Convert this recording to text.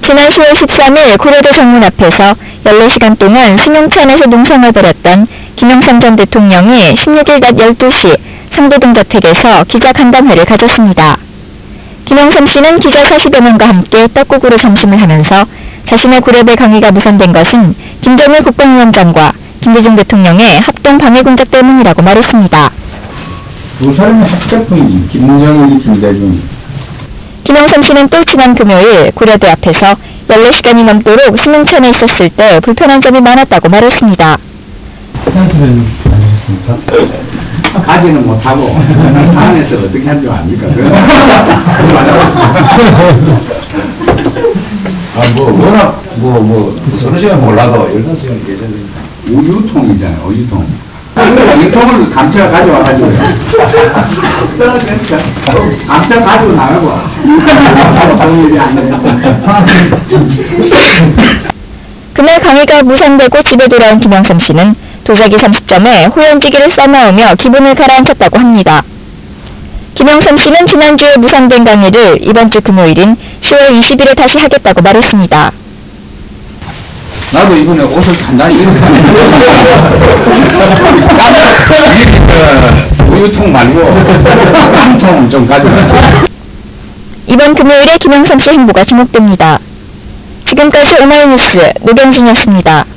지난 10월 13일 고려대 정문 앞에서 14시간 동안 승용차 안에서 농성을 벌였던 김영삼 전 대통령이 16일 낮 12시 상도동 저택에서 기자간담회를 가졌습니다. 김영삼 씨는 기자 40여 명과 함께 떡국으로 점심을 하면서 자신의 고려대 강의가 무산된 것은 김정일 국방위원장과 김대중 대통령의 합동 방해 공작 때문이라고 말했습니다. 두 사람의 합작품이지. 김정일, 김대중. 김영삼 씨는 또 지난 금요일 고려대 앞에서 14시간이 넘도록 승용차 내에 있었을 때 불편한 점이 많았다고 말했습니다. 화장실은 다니셨습니까? 가지는 못하고 차 안에서 어떻게 한 줄 압니까? 워낙 서너 시간 몰라도 15시간 계셔야 되니까. 우유통이잖아요, 우유통. 우유통을 감차 가져와가지고요. 감차 가지고 나가고. 그날 강의가 무산되고 집에 돌아온 김영삼 씨는 도자기 30점에 호연지기를 싸나오며 기분을 가라앉혔다고 합니다. 김영삼 씨는 지난주에 무산된 강의를 이번 주 금요일인 10월 20일에 다시 하겠다고 말했습니다. 나도 이번에 옷을 단단히 이렇게 우유통 말고 우유통 좀 가져와. 이번 금요일에 김영삼 씨 행보가 주목됩니다. 지금까지 오마이뉴스 노경진이었습니다.